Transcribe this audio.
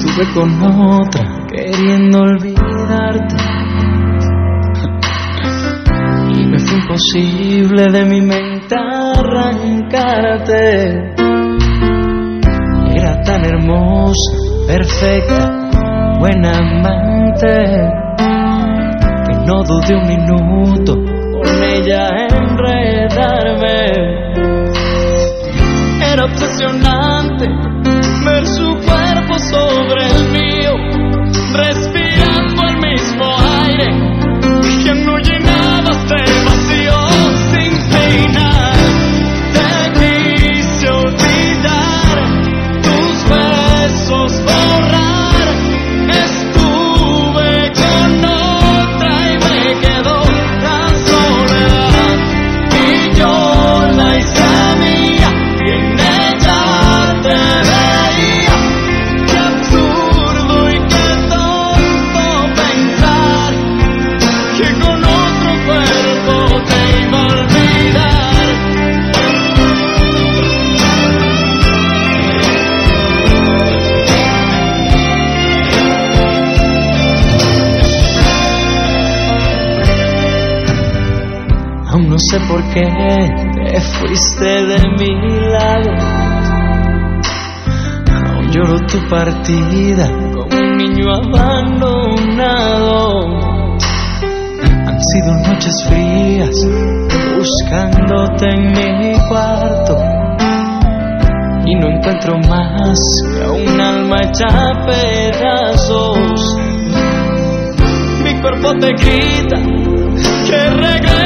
estuve con otra queriendo olvidarte y me fue imposible de mi mente arrancarte. Era tan hermosa, perfecta, buena amante, que no dudé un minuto con ella enredarme. Era obsesionante ver su cuerpo sobre el mío, respirando el mismo aire, que no llenaba este vacío sin peinar. Te quise olvidar, tus besos borrar, estuve con otra y me quedó la soledad, y yo la hice mía y en ella te veía. Qué absurdo y qué tonto pensar que con otro cuerpo te iba a olvidar. Aún no sé por qué te fuiste de mi lado. Aún lloro tu partida como un niño abandonado. Han sido noches frías buscándote en mi cuarto y no encuentro más que un alma hecha a pedazos. Mi cuerpo te grita que regreses.